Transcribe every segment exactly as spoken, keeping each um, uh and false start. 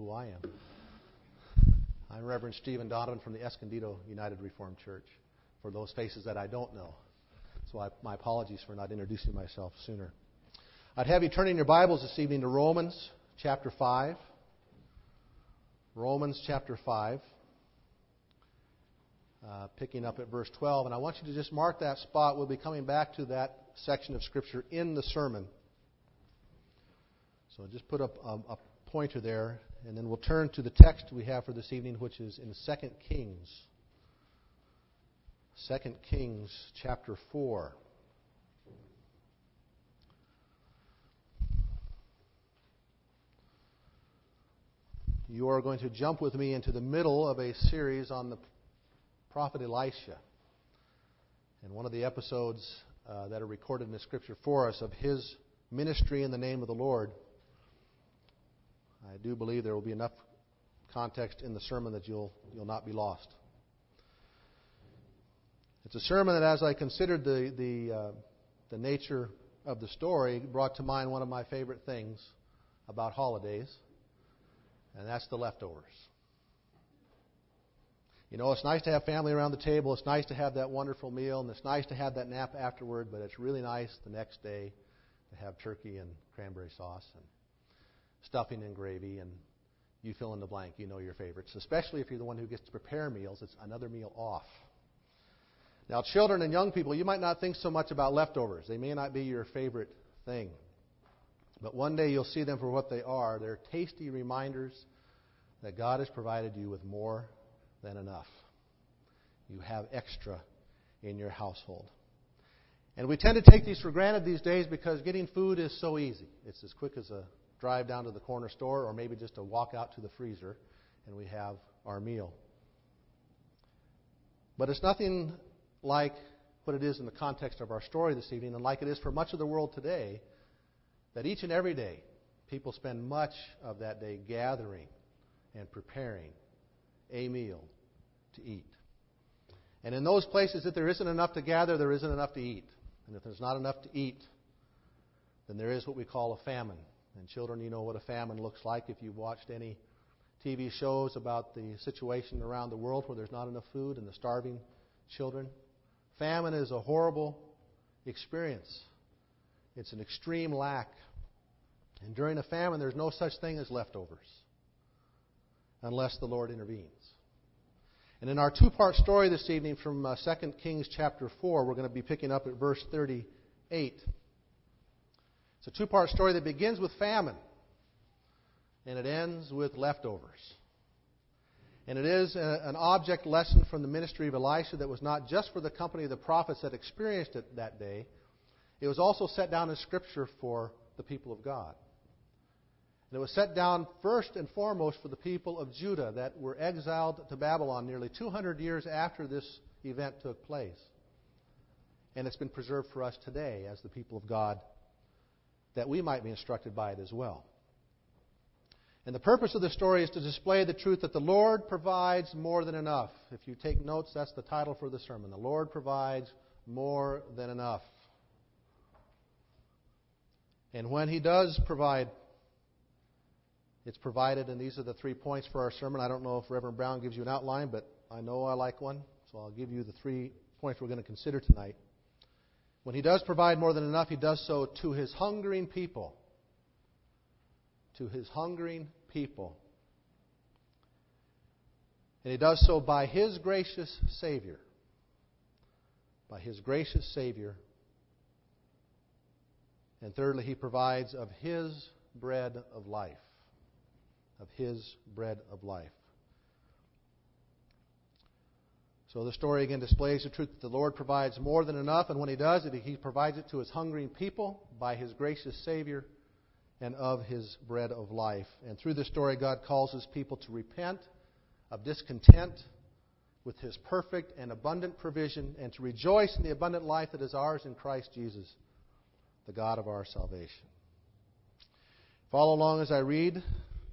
who I am. I'm Reverend Stephen Donovan from the Escondido United Reformed Church, for those faces that I don't know. So I, my apologies for not introducing myself sooner. I'd have you turn in your Bibles this evening to Romans chapter five. Romans chapter five. Uh, picking up at verse twelve. And I want you to just mark that spot. We'll be coming back to that section of Scripture in the sermon. So just put up a, a pointer there, and then we'll turn to the text we have for this evening, which is in Second Kings. Second Kings chapter four. You are going to jump with me into the middle of a series on the prophet Elisha. And one of the episodes uh, that are recorded in the Scripture for us of his ministry in the name of the Lord, I do believe there will be enough context in the sermon that you'll you'll not be lost. It's a sermon that, as I considered the the uh, the nature of the story, brought to mind one of my favorite things about holidays, and that's the leftovers. You know, it's nice to have family around the table. It's nice to have that wonderful meal, and it's nice to have that nap afterward. But it's really nice the next day to have turkey and cranberry sauce and stuffing and gravy, and you fill in the blank. You know your favorites, especially if you're the one who gets to prepare meals. It's another meal off. Now, children and young people, you might not think so much about leftovers. They may not be your favorite thing. But one day you'll see them for what they are. They're tasty reminders that God has provided you with more than enough. You have extra in your household. And we tend to take these for granted these days because getting food is so easy. It's as quick as a drive down to the corner store, or maybe just a walk out to the freezer, and we have our meal. But it's nothing like what it is in the context of our story this evening, and like it is for much of the world today, that each and every day people spend much of that day gathering and preparing a meal to eat. And in those places that there isn't enough to gather, there isn't enough to eat. And if there's not enough to eat, then there is what we call a famine. And children, you know what a famine looks like if you've watched any T V shows about the situation around the world where there's not enough food and the starving children. Famine is a horrible experience. It's an extreme lack. And during a famine, there's no such thing as leftovers unless the Lord intervenes. And in our two-part story this evening from uh, Second Kings chapter four, we're going to be picking up at verse thirty-eight. It's a two-part story that begins with famine, and it ends with leftovers. And it is a, an object lesson from the ministry of Elisha that was not just for the company of the prophets that experienced it that day. It was also set down in Scripture for the people of God. And it was set down first and foremost for the people of Judah that were exiled to Babylon nearly two hundred years after this event took place. And it's been preserved for us today as the people of God, that we might be instructed by it as well. And the purpose of the story is to display the truth that the Lord provides more than enough. If you take notes, that's the title for the sermon. The Lord provides more than enough. And when He does provide, it's provided, and these are the three points for our sermon. I don't know if Reverend Brown gives you an outline, but I know I like one, so I'll give you the three points we're going to consider tonight. When He does provide more than enough, He does so to His hungering people. To His hungering people. And He does so by His gracious Savior. By His gracious Savior. And thirdly, He provides of His bread of life. Of His bread of life. So the story again displays the truth that the Lord provides more than enough, and when He does it, He provides it to His hungering people by His gracious Savior and of His bread of life. And through this story, God calls His people to repent of discontent with His perfect and abundant provision and to rejoice in the abundant life that is ours in Christ Jesus, the God of our salvation. Follow along as I read.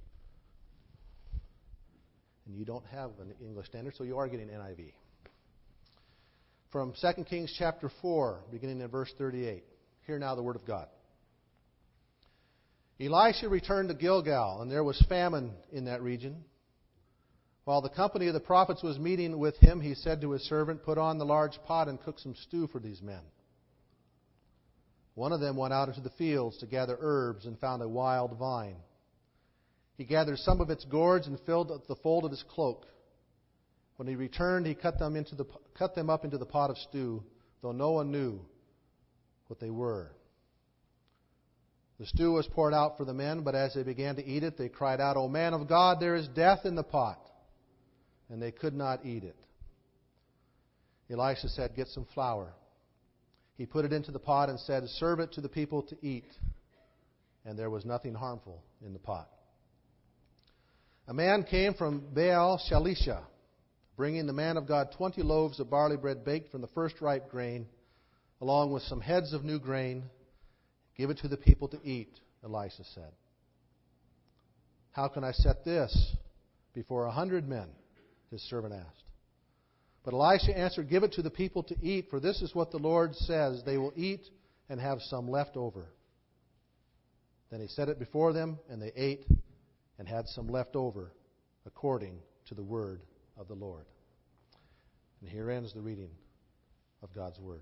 And you don't have an English Standard, so you are getting N I V. From Second Kings chapter four, beginning in verse thirty-eight. Hear now the word of God. Elisha returned to Gilgal, and there was famine in that region. While the company of the prophets was meeting with him, he said to his servant, "Put on the large pot and cook some stew for these men." One of them went out into the fields to gather herbs and found a wild vine. He gathered some of its gourds and filled the fold of his cloak. When he returned, he cut them, into the, cut them up into the pot of stew, though no one knew what they were. The stew was poured out for the men, but as they began to eat it, they cried out, "O man of God, there is death in the pot." And they could not eat it. Elisha said, "Get some flour." He put it into the pot and said, "Serve it to the people to eat." And there was nothing harmful in the pot. A man came from Baal Shalisha, bringing the man of God twenty loaves of barley bread baked from the first ripe grain, along with some heads of new grain. "Give it to the people to eat," Elisha said. "How can I set this before a hundred men?" his servant asked. But Elisha answered, "Give it to the people to eat, for this is what the Lord says, they will eat and have some left over." Then he set it before them, and they ate and had some left over, according to the word of the Lord. And here ends the reading of God's word.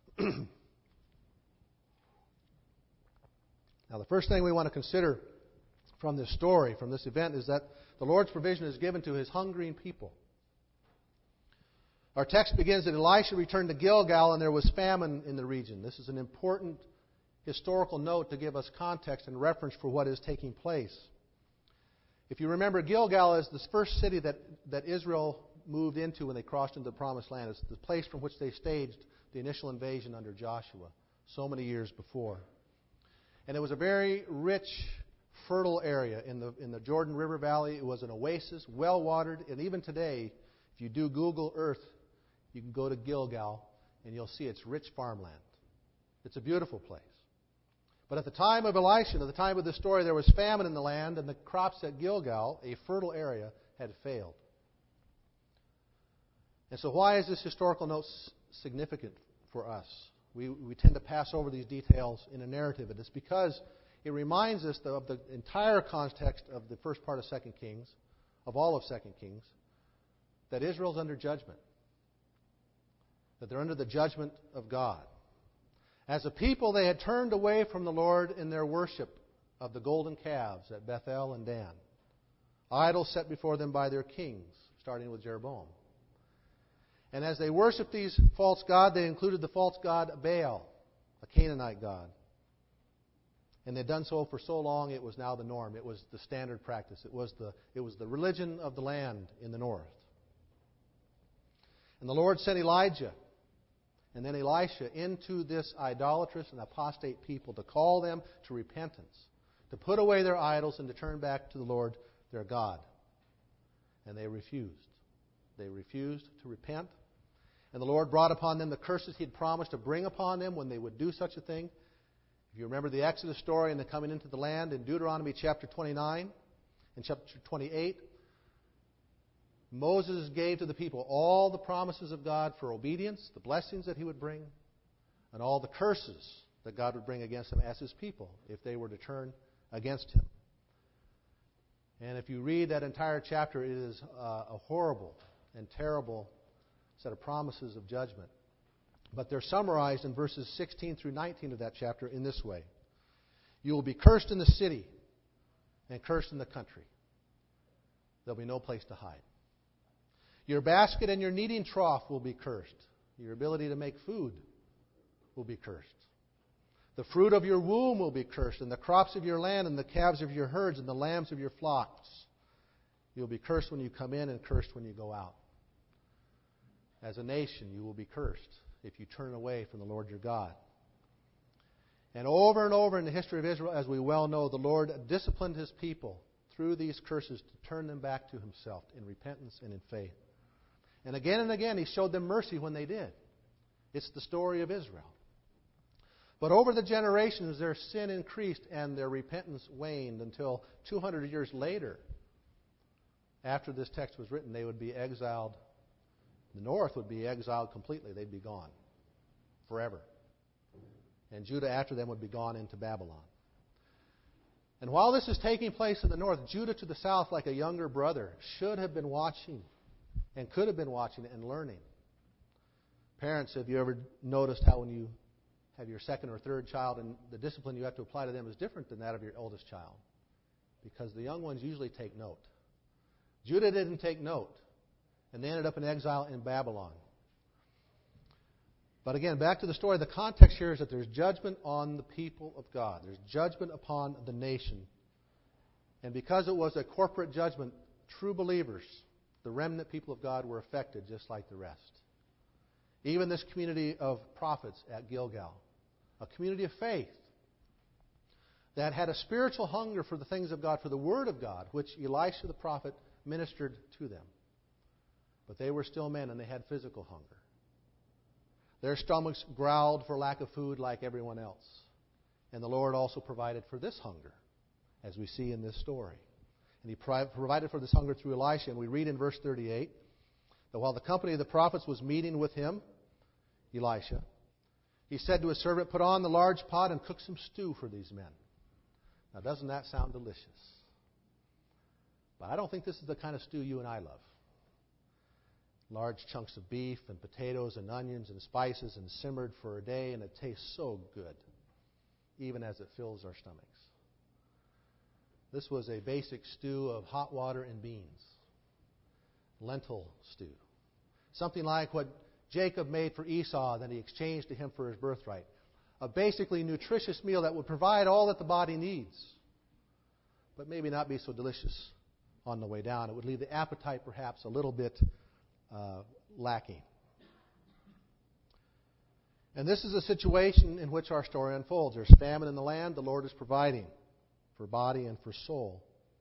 Now, the first thing we want to consider from this story, from this event, is that the Lord's provision is given to His hungering people. Our text begins that Elisha returned to Gilgal and there was famine in the region. This is an important historical note to give us context and reference for what is taking place. If you remember, Gilgal is the first city that, that Israel moved into when they crossed into the Promised Land. It's the place from which they staged the initial invasion under Joshua so many years before. And it was a very rich, fertile area in the in the Jordan River Valley. It was an oasis, well-watered, and even today, if you do Google Earth, you can go to Gilgal, and you'll see it's rich farmland. It's a beautiful place. But at the time of Elisha, at the time of this story, there was famine in the land, and the crops at Gilgal, a fertile area, had failed. And so why is this historical note significant for us? We, we tend to pass over these details in a narrative, and it's because it reminds us of the entire context of the first part of Second Kings, of all of Second Kings, that Israel's under judgment, that they're under the judgment of God. As a people, they had turned away from the Lord in their worship of the golden calves at Bethel and Dan, idols set before them by their kings, starting with Jeroboam. And as they worshipped these false gods, they included the false god Baal, a Canaanite god. And they'd done so for so long, it was now the norm. It was the standard practice. It was the, it was the religion of the land in the north. And the Lord sent Elijah and then Elisha into this idolatrous and apostate people to call them to repentance, to put away their idols and to turn back to the Lord their God. And they refused. They refused to repent. And the Lord brought upon them the curses He had promised to bring upon them when they would do such a thing. If you remember the Exodus story and the coming into the land in Deuteronomy chapter twenty-nine and chapter twenty-eight, Moses gave to the people all the promises of God for obedience, the blessings that He would bring, and all the curses that God would bring against them as His people if they were to turn against Him. And if you read that entire chapter, it is uh, a horrible and terrible set of promises of judgment. But they're summarized in verses sixteen through nineteen of that chapter in this way. You will be cursed in the city and cursed in the country. There'll be no place to hide. Your basket and your kneading trough will be cursed. Your ability to make food will be cursed. The fruit of your womb will be cursed, and the crops of your land, and the calves of your herds, and the lambs of your flocks. You'll be cursed when you come in and cursed when you go out. As a nation, you will be cursed if you turn away from the Lord your God. And over and over in the history of Israel, as we well know, the Lord disciplined His people through these curses to turn them back to Himself in repentance and in faith. And again and again, He showed them mercy when they did. It's the story of Israel. But over the generations, their sin increased and their repentance waned until two hundred years later, after this text was written, they would be exiled. The north would be exiled completely. They'd be gone forever. And Judah after them would be gone into Babylon. And while this is taking place in the north, Judah to the south, like a younger brother, should have been watching and could have been watching and learning. Parents, have you ever noticed how when you have your second or third child, and the discipline you have to apply to them is different than that of your oldest child? Because the young ones usually take note. Judah didn't take note, and they ended up in exile in Babylon. But again, back to the story, the context here is that there's judgment on the people of God. There's judgment upon the nation. And because it was a corporate judgment, true believers, the remnant people of God, were affected just like the rest. Even this community of prophets at Gilgal, a community of faith that had a spiritual hunger for the things of God, for the Word of God, which Elisha the prophet ministered to them. But they were still men, and they had physical hunger. Their stomachs growled for lack of food like everyone else. And the Lord also provided for this hunger, as we see in this story. And He provided for this hunger through Elisha. And we read in verse thirty-eight that while the company of the prophets was meeting with him, Elisha, he said to his servant, "Put on the large pot and cook some stew for these men." Now, doesn't that sound delicious? But I don't think this is the kind of stew you and I love. Large chunks of beef and potatoes and onions and spices and simmered for a day, and it tastes so good, even as it fills our stomachs. This was a basic stew of hot water and beans. Lentil stew. Something like what Jacob made for Esau that he exchanged to him for his birthright. A basically nutritious meal that would provide all that the body needs, but maybe not be so delicious on the way down. It would leave the appetite perhaps a little bit uh, lacking. And this is a situation in which our story unfolds. There's famine in the land. The Lord is providing for body and for soul.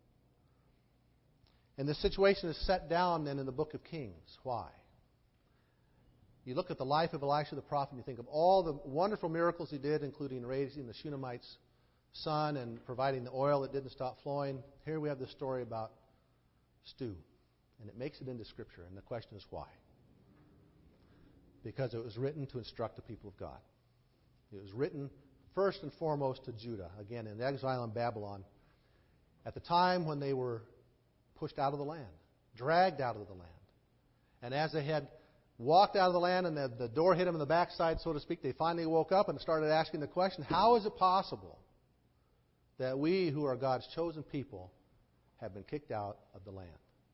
And this situation is set down then in the book of Kings. Why? You look at the life of Elisha the prophet and you think of all the wonderful miracles he did, including raising the Shunammite's son and providing the oil that didn't stop flowing. Here we have this story about stew. And it makes it into Scripture. And the question is why? Because it was written to instruct the people of God. It was written first and foremost to Judah, again in exile in Babylon, at the time when they were pushed out of the land, dragged out of the land. And as they had walked out of the land and the, the door hit them in the backside, so to speak, they finally woke up and started asking the question, how is it possible that we who are God's chosen people have been kicked out of the land?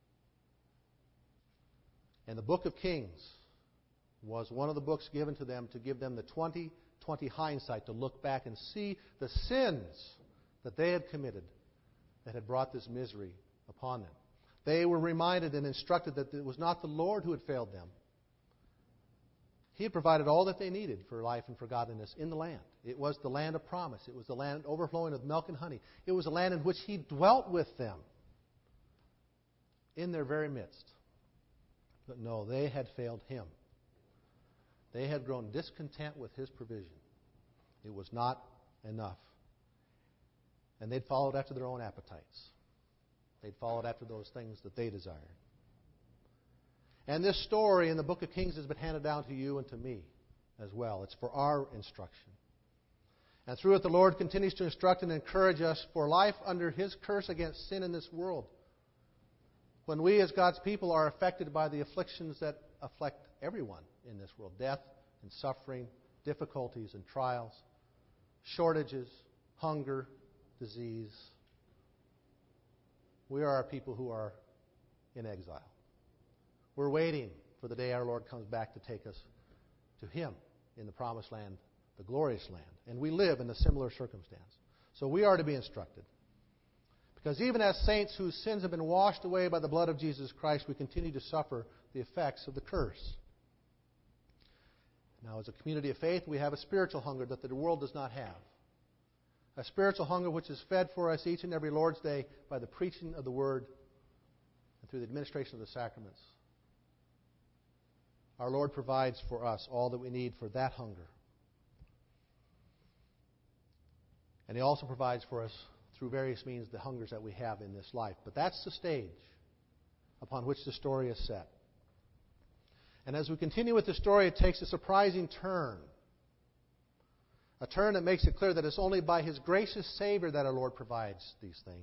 And the book of Kings was one of the books given to them to give them the twenty twenty hindsight to look back and see the sins that they had committed that had brought this misery upon them. They were reminded and instructed that it was not the Lord who had failed them. He had provided all that they needed for life and for godliness in the land. It was the land of promise. It was the land overflowing with milk and honey. It was a land in which He dwelt with them in their very midst. But no, they had failed Him. They had grown discontent with His provision. It was not enough. And they'd followed after their own appetites. They'd followed after those things that they desired. And this story in the book of Kings has been handed down to you and to me as well. It's for our instruction. And through it, the Lord continues to instruct and encourage us for life under His curse against sin in this world. When we as God's people are affected by the afflictions that afflict everyone in this world, death and suffering, difficulties and trials, shortages, hunger, disease, we are a people who are in exile. We're waiting for the day our Lord comes back to take us to Him in the promised land, the glorious land. And we live in a similar circumstance. So we are to be instructed. Because even as saints whose sins have been washed away by the blood of Jesus Christ, we continue to suffer the effects of the curse. Now, as a community of faith, we have a spiritual hunger that the world does not have. A spiritual hunger which is fed for us each and every Lord's Day by the preaching of the Word and through the administration of the sacraments. Our Lord provides for us all that we need for that hunger. And He also provides for us through various means the hungers that we have in this life. But that's the stage upon which the story is set. And as we continue with the story, it takes a surprising turn. A turn that makes it clear that it's only by His gracious Savior that our Lord provides these things.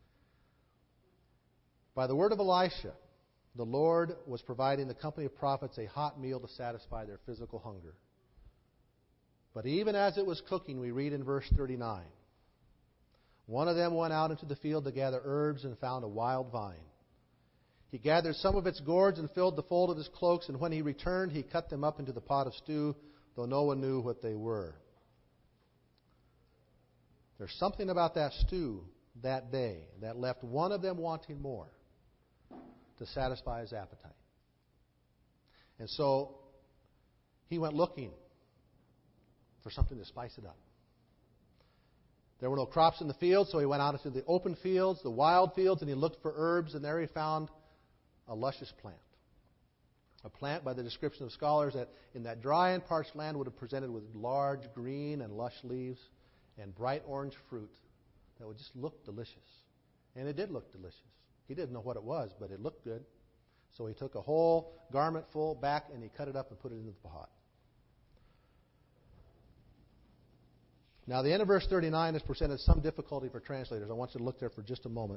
By the word of Elisha, the Lord was providing the company of prophets a hot meal to satisfy their physical hunger. But even as it was cooking, we read in verse thirty-nine, one of them went out into the field to gather herbs and found a wild vine. He gathered some of its gourds and filled the fold of his cloaks, and when he returned, he cut them up into the pot of stew, though no one knew what they were. There's something about that stew that day that left one of them wanting more to satisfy his appetite. And so he went looking for something to spice it up. There were no crops in the field, so he went out into the open fields, the wild fields, and he looked for herbs, and there he found a luscious plant. A plant, by the description of scholars, that in that dry and parched land would have presented with large green and lush leaves and bright orange fruit that would just look delicious. And it did look delicious. He didn't know what it was, but it looked good. So he took a whole garment full back and he cut it up and put it into the pot. Now, the end of verse thirty-nine has presented some difficulty for translators. I want you to look there for just a moment.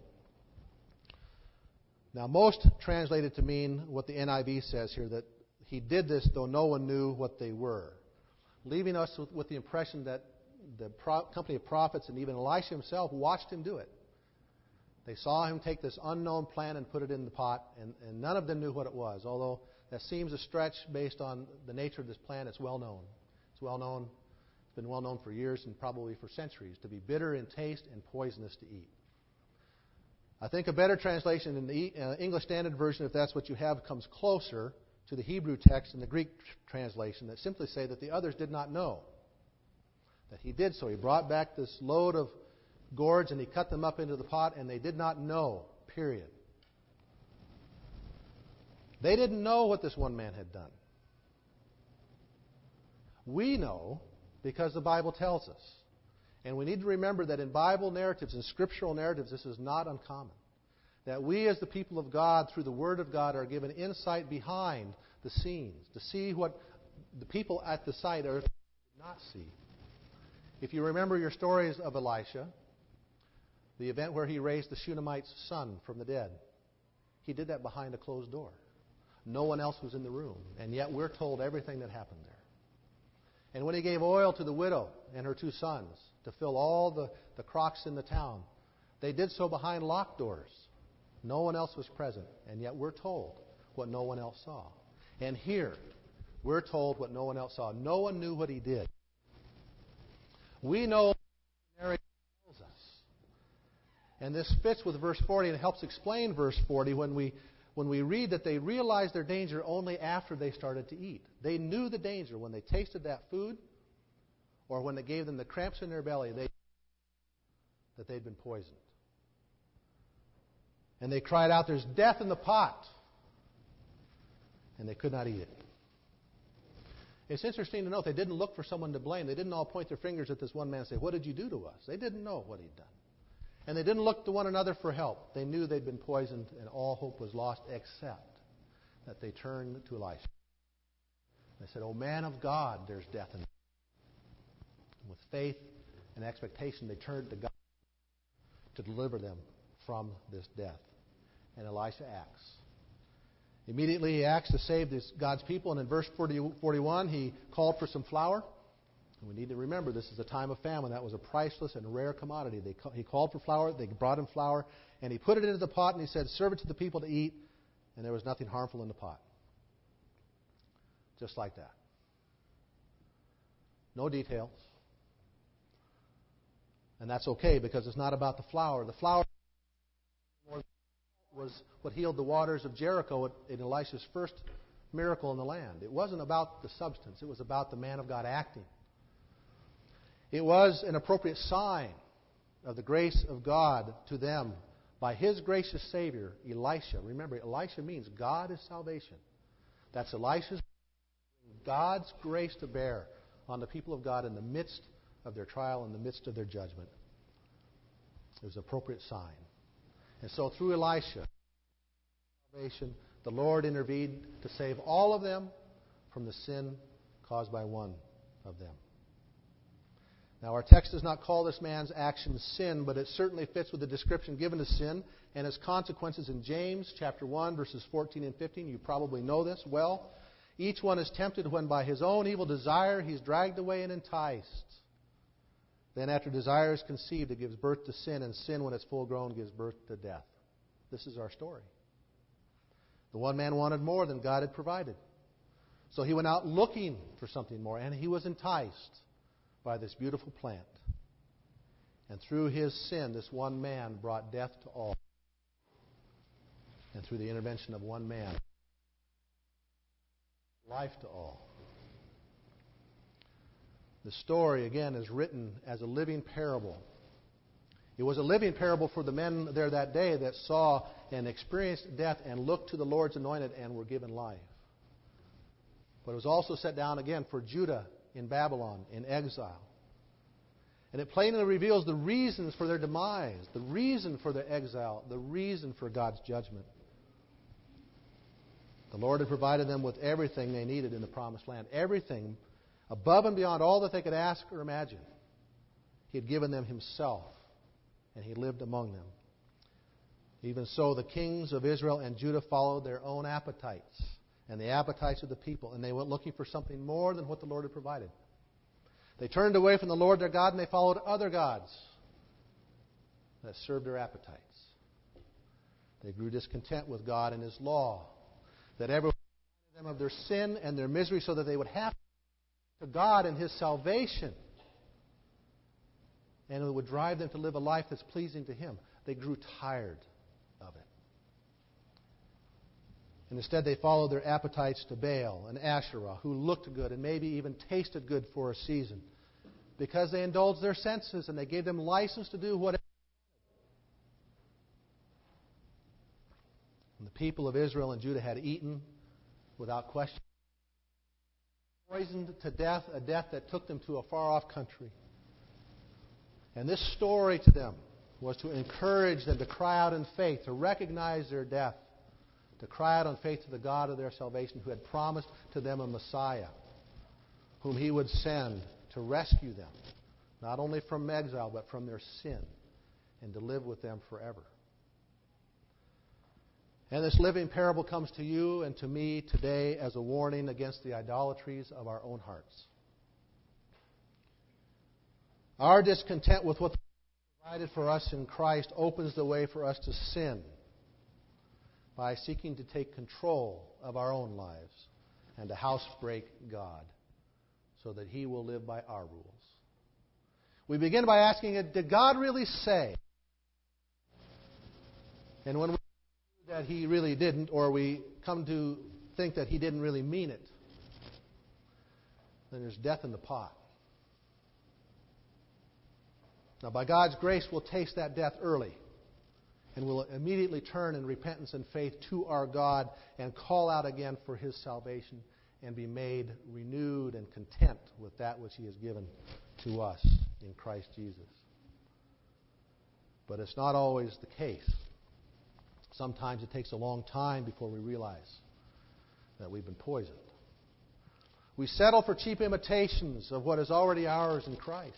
Now, most translate it to mean what the N I V says here, that he did this though no one knew what they were, leaving us with, with the impression that the pro- company of prophets and even Elisha himself watched him do it. They saw him take this unknown plant and put it in the pot, and, and none of them knew what it was, although that seems a stretch based on the nature of this plant. It's well known. It's well known. It's been well known for years and probably for centuries to be bitter in taste and poisonous to eat. I think a better translation in the uh, English Standard Version, if that's what you have, comes closer to the Hebrew text and the Greek tr- translation that simply say that the others did not know that he did so. He brought back this load of gourds and he cut them up into the pot, and they did not know, period. They didn't know what this one man had done. We know because the Bible tells us. And we need to remember that in Bible narratives and scriptural narratives, this is not uncommon. That we as the people of God, through the Word of God, are given insight behind the scenes to see what the people at the site are not see. If you remember your stories of Elisha, the event where he raised the Shunammite's son from the dead, he did that behind a closed door. No one else was in the room, and yet we're told everything that happened there. And when he gave oil to the widow and her two sons to fill all the, the crocks in the town, they did so behind locked doors. No one else was present, and yet we're told what no one else saw. And here, we're told what no one else saw. No one knew what he did. We know the narrative tells us. And this fits with verse forty and helps explain verse forty when we when we read that they realized their danger only after they started to eat. They knew the danger when they tasted that food or when it gave them the cramps in their belly, they that they'd been poisoned. And they cried out, "There's death in the pot." And they could not eat it. It's interesting to note they didn't look for someone to blame. They didn't all point their fingers at this one man and say, "What did you do to us?" They didn't know what he'd done. And they didn't look to one another for help. They knew they'd been poisoned and all hope was lost, except that they turned to Elisha. They said, "O man of God, there's death in it." With faith and expectation, they turned to God to deliver them from this death. And Elisha acts. Immediately he acts to save this God's people. And in verse forty, forty-one, he called for some flour. And we need to remember this is a time of famine. That was a priceless and rare commodity. They, he called for flour. They brought him flour. And he put it into the pot and he said, "Serve it to the people to eat." And there was nothing harmful in the pot. Just like that. No details. And that's okay because it's not about the flour. The flour was what healed the waters of Jericho in Elisha's first miracle in the land. It wasn't about the substance. It was about the man of God acting. It was an appropriate sign of the grace of God to them by his gracious Savior, Elisha. Remember, Elisha means God is salvation. That's Elisha's God's grace to bear on the people of God in the midst of their trial, in the midst of their judgment. It was an appropriate sign. And so through Elisha, salvation, the Lord intervened to save all of them from the sin caused by one of them. Now, our text does not call this man's action sin, but it certainly fits with the description given to sin and its consequences in James chapter one, verses fourteen and fifteen. You probably know this well. Each one is tempted when by his own evil desire he is dragged away and enticed. Then after desire is conceived, it gives birth to sin, and sin, when it's full grown, gives birth to death. This is our story. The one man wanted more than God had provided. So he went out looking for something more, and he was enticed by this beautiful plant. And through his sin, this one man brought death to all. And through the intervention of one man, life to all. The story, again, is written as a living parable. It was a living parable for the men there that day that saw and experienced death and looked to the Lord's anointed and were given life. But it was also set down again for Judah in Babylon, in exile. And it plainly reveals the reasons for their demise, the reason for their exile, the reason for God's judgment. The Lord had provided them with everything they needed in the promised land. Everything above and beyond all that they could ask or imagine. He had given them Himself, and He lived among them. Even so, the kings of Israel and Judah followed their own appetites and the appetites of the people, and they went looking for something more than what the Lord had provided. They turned away from the Lord their God, and they followed other gods that served their appetites. They grew discontent with God and His law, that everyone reminded them of their sin and their misery, so that they would have to God and His salvation, and it would drive them to live a life that's pleasing to Him. They grew tired of it. And instead they followed their appetites to Baal and Asherah, who looked good and maybe even tasted good for a season, because they indulged their senses and they gave them license to do whatever. And the people of Israel and Judah had eaten without question, poisoned to death, a death that took them to a far-off country. And this story to them was to encourage them to cry out in faith, to recognize their death, to cry out in faith to the God of their salvation, who had promised to them a Messiah, whom He would send to rescue them, not only from exile, but from their sin, and to live with them forever. And this living parable comes to you and to me today as a warning against the idolatries of our own hearts. Our discontent with what provided for us in Christ opens the way for us to sin by seeking to take control of our own lives and to housebreak God so that He will live by our rules. We begin by asking, did God really say? And when we do that He really didn't, or we come to think that He didn't really mean it, then there's death in the pot. Now, by God's grace, we'll taste that death early. And we'll immediately turn in repentance and faith to our God and call out again for His salvation and be made renewed and content with that which He has given to us in Christ Jesus. But it's not always the case. Sometimes it takes a long time before we realize that we've been poisoned. We settle for cheap imitations of what is already ours in Christ.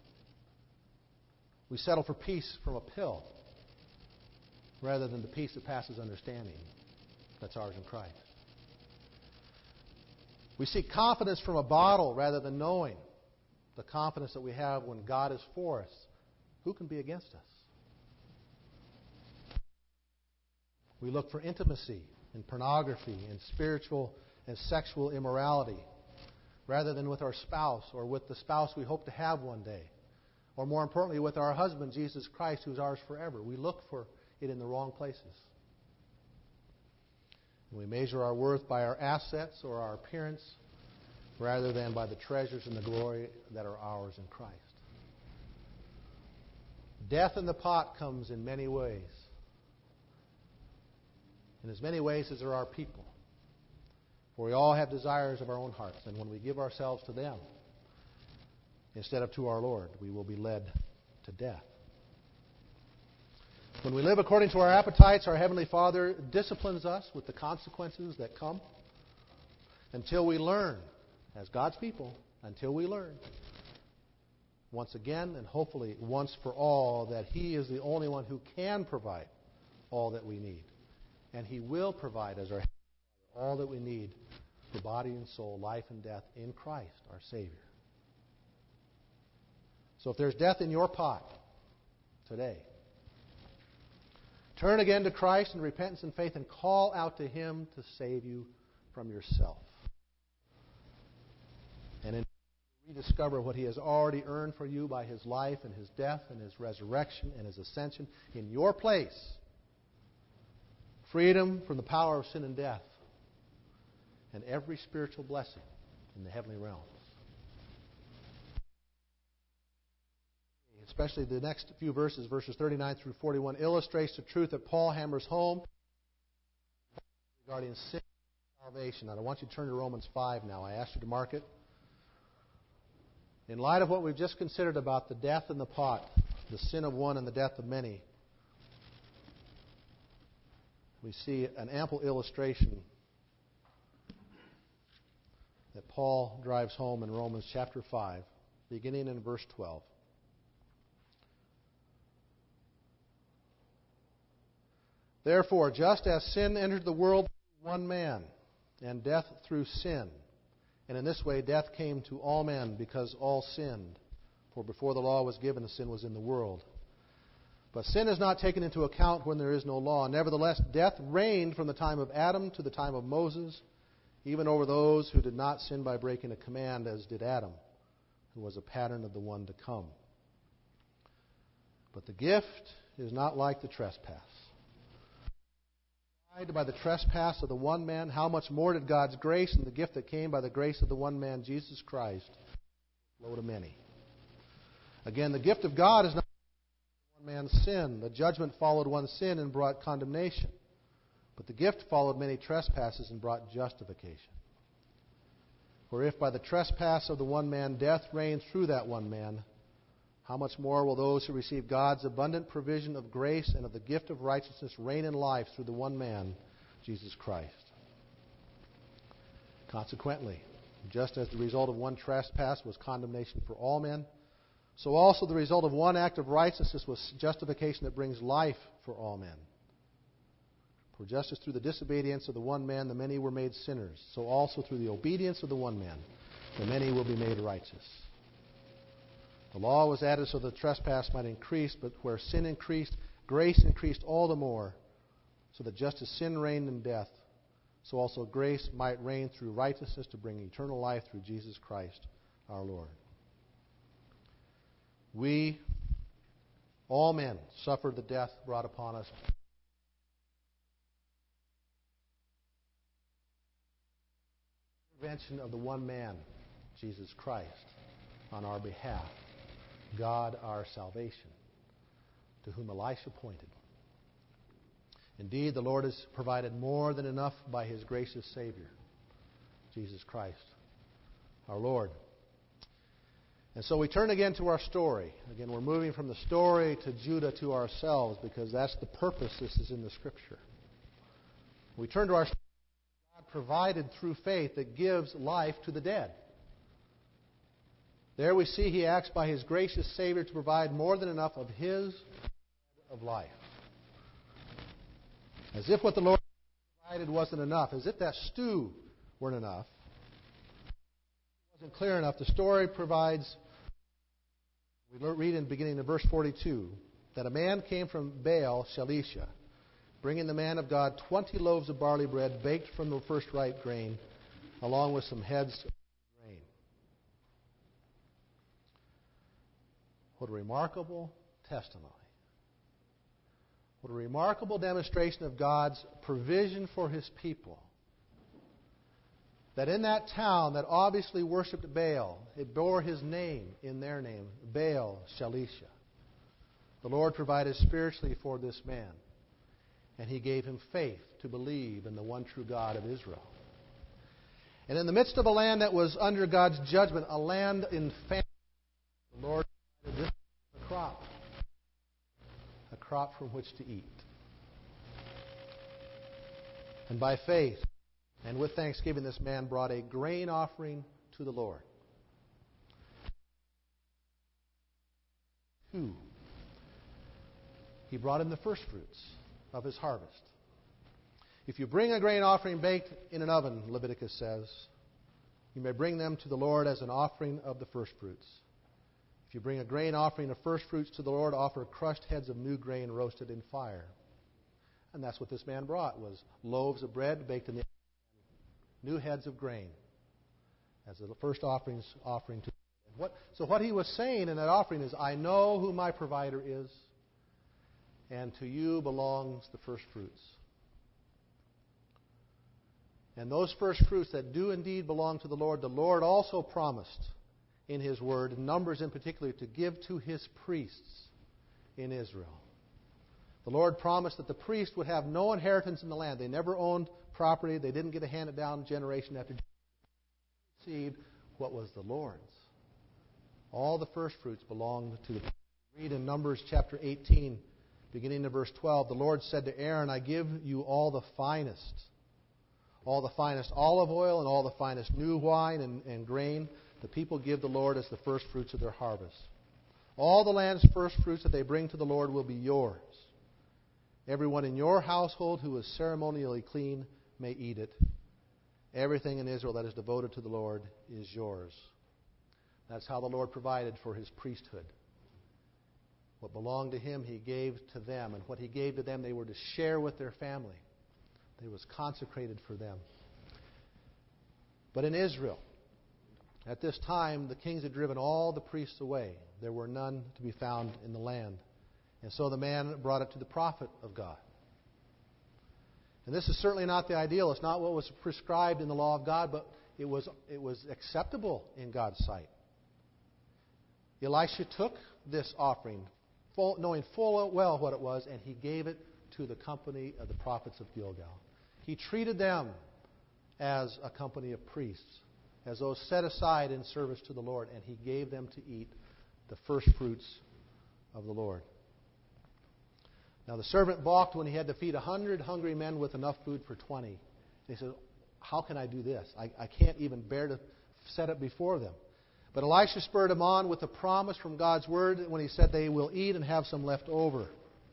We settle for peace from a pill rather than the peace that passes understanding that's ours in Christ. We seek confidence from a bottle rather than knowing the confidence that we have when God is for us. Who can be against us? We look for intimacy in pornography and spiritual and sexual immorality rather than with our spouse or with the spouse we hope to have one day. Or more importantly, with our husband, Jesus Christ, who's ours forever. We look for it in the wrong places. And we measure our worth by our assets or our appearance rather than by the treasures and the glory that are ours in Christ. Death in the pot comes in many ways. In as many ways as there are people. For we all have desires of our own hearts. And when we give ourselves to them, instead of to our Lord, we will be led to death. When we live according to our appetites, our Heavenly Father disciplines us with the consequences that come until we learn, as God's people, until we learn once again and hopefully once for all that He is the only one who can provide all that we need. And He will provide as our all that we need for body and soul, life and death in Christ, our Savior. So if there's death in your pot today, turn again to Christ in repentance and faith and call out to Him to save you from yourself. And in rediscover what He has already earned for you by His life and His death and His resurrection and His ascension in your place. Freedom from the power of sin and death. And every spiritual blessing in the heavenly realms. Especially the next few verses, verses thirty-nine through forty-one, illustrates the truth that Paul hammers home regarding sin and salvation. And I want you to turn to Romans five now. I asked you to mark it. In light of what we've just considered about the death in the pot, the sin of one and the death of many, we see an ample illustration that Paul drives home in Romans chapter five, beginning in verse twelve. Therefore, just as sin entered the world through one man, and death through sin, and in this way death came to all men because all sinned. For before the law was given, sin was in the world. But sin is not taken into account when there is no law. Nevertheless, death reigned from the time of Adam to the time of Moses, even over those who did not sin by breaking a command, as did Adam, who was a pattern of the one to come. But the gift is not like the trespass. By the trespass of the one man, how much more did God's grace and the gift that came by the grace of the one man, Jesus Christ, flow to many? Again, the gift of God is not one man's sin. The judgment followed one sin and brought condemnation. But the gift followed many trespasses and brought justification. For if by the trespass of the one man death reigned through that one man, how much more will those who receive God's abundant provision of grace and of the gift of righteousness reign in life through the one man, Jesus Christ? Consequently, just as the result of one trespass was condemnation for all men, so also the result of one act of righteousness was justification that brings life for all men. For just as through the disobedience of the one man the many were made sinners, so also through the obedience of the one man the many will be made righteous. The law was added so that the trespass might increase, but where sin increased, grace increased all the more, so that just as sin reigned in death, so also grace might reign through righteousness to bring eternal life through Jesus Christ our Lord. We, all men, suffered the death brought upon us. Intervention of the one man, Jesus Christ, on our behalf. God our salvation, to whom Elisha pointed. Indeed, the Lord has provided more than enough by His gracious Savior, Jesus Christ, our Lord. And so we turn again to our story. Again, we're moving from the story to Judah to ourselves, because that's the purpose this is in the Scripture. We turn to our story. God provided through faith that gives life to the dead. There we see He acts by His gracious Savior to provide more than enough of His of life. As if what the Lord provided wasn't enough, as if that stew weren't enough, it wasn't clear enough, the story provides, we read in the beginning of verse forty-two, that a man came from Baal, Shalisha, bringing the man of God twenty loaves of barley bread baked from the first ripe grain, along with some heads. What a remarkable testimony. What a remarkable demonstration of God's provision for His people. That in that town that obviously worshipped Baal, it bore His name in their name, Baal Shalisha. The Lord provided spiritually for this man. And He gave him faith to believe in the one true God of Israel. And in the midst of a land that was under God's judgment, a land in famine, the Lord this a crop, a crop from which to eat. And by faith and with thanksgiving, this man brought a grain offering to the Lord. two. He brought in the first fruits of his harvest. If you bring a grain offering baked in an oven, Leviticus says, you may bring them to the Lord as an offering of the first fruits. If you bring a grain offering of first fruits to the Lord, offer crushed heads of new grain roasted in fire. And that's what this man brought, was loaves of bread baked in the new heads of grain as the first offerings offering to what so what he was saying in that offering is, I know who my provider is, and to you belongs the first fruits. And those first fruits that do indeed belong to the Lord, the Lord also promised in His Word, in Numbers in particular, to give to His priests in Israel. The Lord promised that the priest would have no inheritance in the land. They never owned property. They didn't get to hand it down generation after generation. They received what was the Lord's. All the first fruits belonged to the priest. Read in Numbers chapter eighteen, beginning in verse twelve, the Lord said to Aaron, I give you all the finest, all the finest olive oil and all the finest new wine and, and grain. The people give the Lord as the first fruits of their harvest. All the land's first fruits that they bring to the Lord will be yours. Everyone in your household who is ceremonially clean may eat it. Everything in Israel that is devoted to the Lord is yours. That's how the Lord provided for His priesthood. What belonged to Him, He gave to them. And what He gave to them, they were to share with their family. It was consecrated for them. But in Israel, at this time, the kings had driven all the priests away. There were none to be found in the land. And so the man brought it to the prophet of God. And this is certainly not the ideal. It's not what was prescribed in the law of God, but it was, it was acceptable in God's sight. Elisha took this offering, full, knowing full well what it was, and he gave it to the company of the prophets of Gilgal. He treated them as a company of priests, as those set aside in service to the Lord, and he gave them to eat the first fruits of the Lord. Now the servant balked when he had to feed a hundred hungry men with enough food for twenty. And he said, how can I do this? I, I can't even bear to set it before them. But Elisha spurred him on with a promise from God's Word when he said they will eat and have some left over.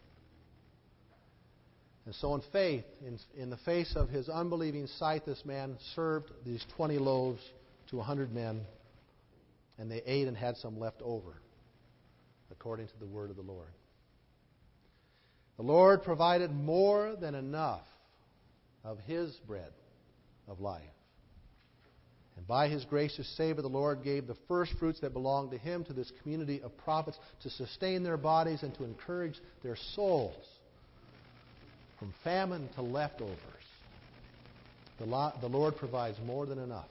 And so in faith, in, in the face of his unbelieving sight, this man served these twenty loaves to a hundred men, and they ate and had some left over, according to the word of the Lord. The Lord provided more than enough of His bread of life. And by His gracious savor, the Lord gave the first fruits that belonged to Him to this community of prophets to sustain their bodies and to encourage their souls from famine to leftovers. The Lord provides more than enough.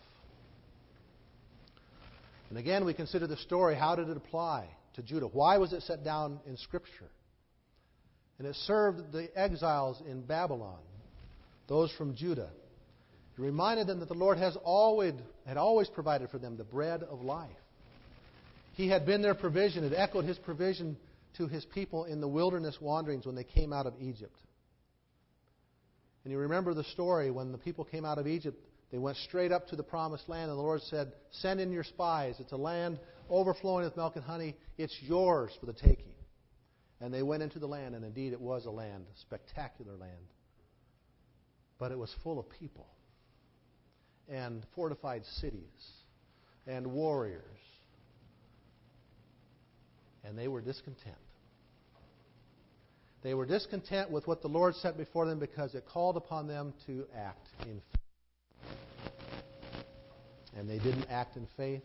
And again, we consider the story. How did it apply to Judah? Why was it set down in Scripture? And it served the exiles in Babylon, those from Judah. It reminded them that the Lord has always, had always provided for them the bread of life. He had been their provision. It echoed His provision to His people in the wilderness wanderings when they came out of Egypt. And you remember the story when the people came out of Egypt, they went straight up to the promised land, and the Lord said, send in your spies. It's a land overflowing with milk and honey. It's yours for the taking. And they went into the land, and indeed it was a land, a spectacular land. But it was full of people, and fortified cities, and warriors. And they were discontent. They were discontent with what the Lord set before them because it called upon them to act in faith. And they didn't act in faith.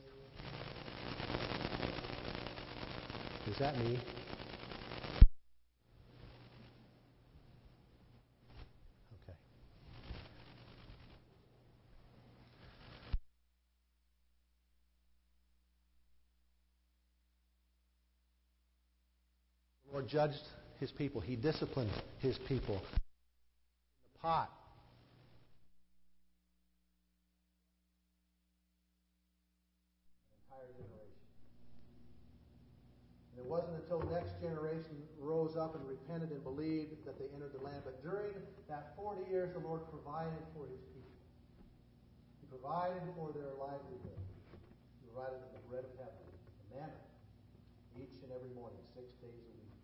Is that me? Okay. The Lord judged His people. He disciplined His people. The pot. An entire generation. And it wasn't until the next generation rose up and repented and believed that they entered the land. But during that forty years, the Lord provided for His people. He provided for their livelihood. He provided them the bread of heaven, the manna. each and every morning, six days a week.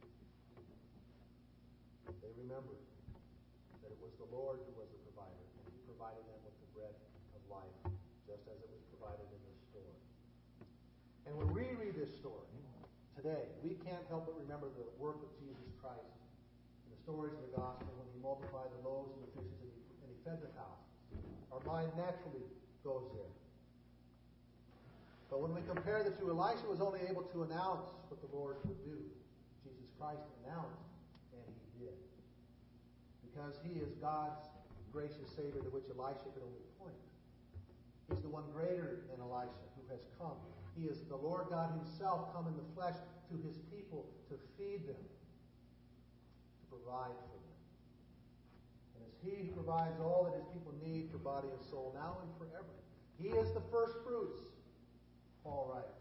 They remembered that it was the Lord who was the provider, and He provided them with the bread of life, just as it was provided in this story. And when we read this story today, we can't help but remember the work of Jesus Christ in the stories of the gospel when He multiplied the loaves and the fishes and He, and he fed the thousands. Our mind naturally goes there. But when we compare the two, Elisha was only able to announce what the Lord would do. Jesus Christ announced, and He did. Because He is God's gracious Savior to which Elisha could only point. He's the one greater than Elisha who has come. He is the Lord God Himself come in the flesh to His people to feed them, to provide for them. And it's He who provides all that His people need for body and soul now and forever. He is the first fruits, Paul writes.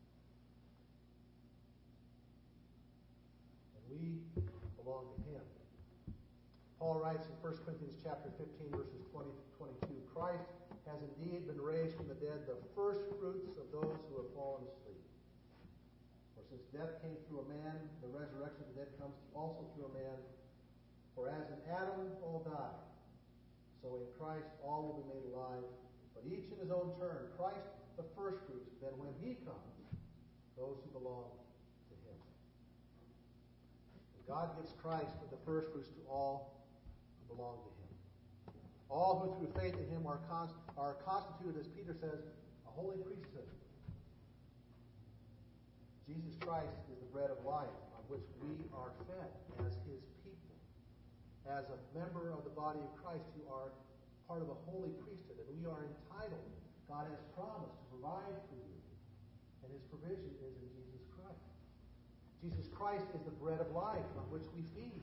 And we belong to Him. Paul writes in First Corinthians chapter fifteen, verses twenty to twenty-two, Christ has indeed been raised from the dead, the first fruits of those who have fallen asleep. For since death came through a man, the resurrection of the dead comes also through a man. For as in Adam all die, so in Christ all will be made alive, but each in his own turn. Christ the first fruits, then when He comes, those who belong to Him. And God gives Christ the first fruits to all who belong to Him. All who through faith in Him are, const- are constituted, as Peter says, a holy priesthood. Jesus Christ is the bread of life on which we are fed as His people. As a member of the body of Christ, you are part of a holy priesthood, and we are entitled. God has promised to provide for you, and His provision is in Jesus Christ. Jesus Christ is the bread of life on which we feed.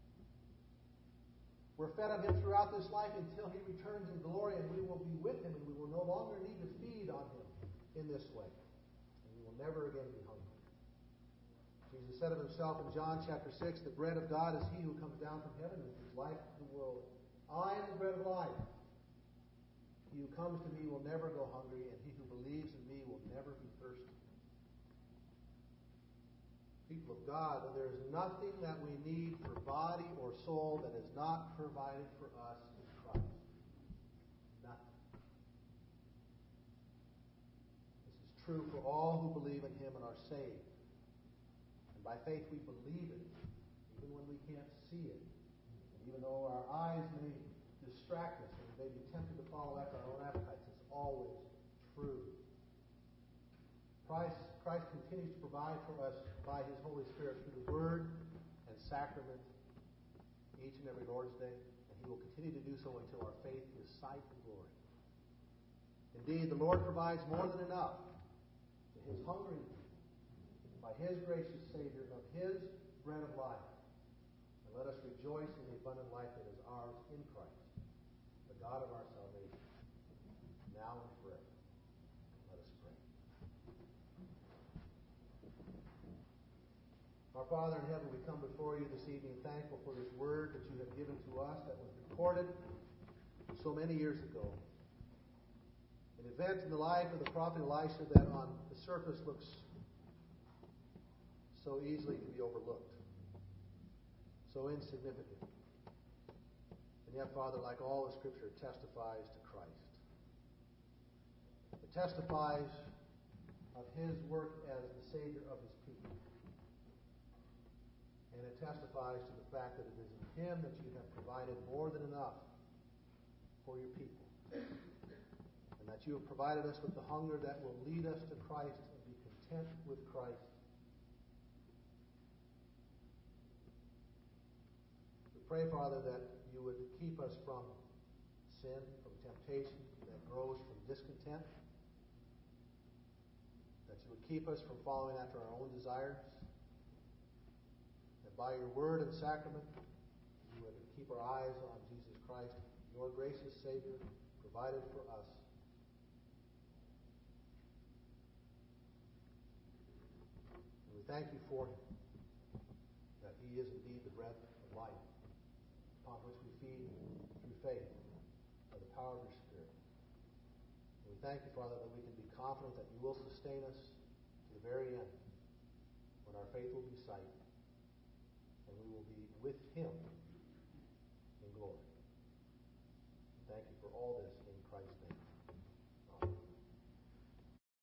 We're fed on Him throughout this life until He returns in glory, and we will be with Him, and we will no longer need to feed on Him in this way. And we will never again be hungry. Jesus said of Himself in John chapter six, the bread of God is He who comes down from heaven and gives life to the world. I am the bread of life. He who comes to me will never go hungry, and he who believes in me will never be thirsty. People of God, there is nothing that we need for body or soul that is not provided for us in Christ. Nothing. This is true for all who believe in Him and are saved. And by faith we believe it, even when we can't see it. And even though our eyes may distract us and we may be tempted to follow after our own appetites, it's always true. Christ, Christ continues to provide for us by His Holy Spirit through the Word and Sacrament each and every Lord's Day, and He will continue to do so until our faith is sight and glory. Indeed, the Lord provides more than enough to His hungry people by His gracious Savior of His bread of life. And let us rejoice in the abundant life that is ours in Christ, the God of our salvation, now and forever. Let us pray. Our Father in heaven, we come before you this evening thankful for this word that you have given to us that was recorded so many years ago. An event in the life of the prophet Elisha that on the surface looks so easily to be overlooked, so insignificant. And yet, Father, like all of Scripture, it testifies to Christ. It testifies of His work as the Savior of His people. And it testifies to the fact that it is in Him that you have provided more than enough for your people. And that you have provided us with the hunger that will lead us to Christ and be content with Christ. We pray, Father, that you would keep us from sin, from temptation that grows from discontent. That you would keep us from following after our own desires. By your word and sacrament, you would keep our eyes on Jesus Christ, your gracious Savior, provided for us. And we thank you for Him, that He is indeed the bread of life, upon which we feed through faith by the power of your Spirit. And we thank you, Father, that we can be confident that you will sustain us to the very end, when and our faith will be sight, and we will be with Him in glory. Thank you for all this in Christ's name.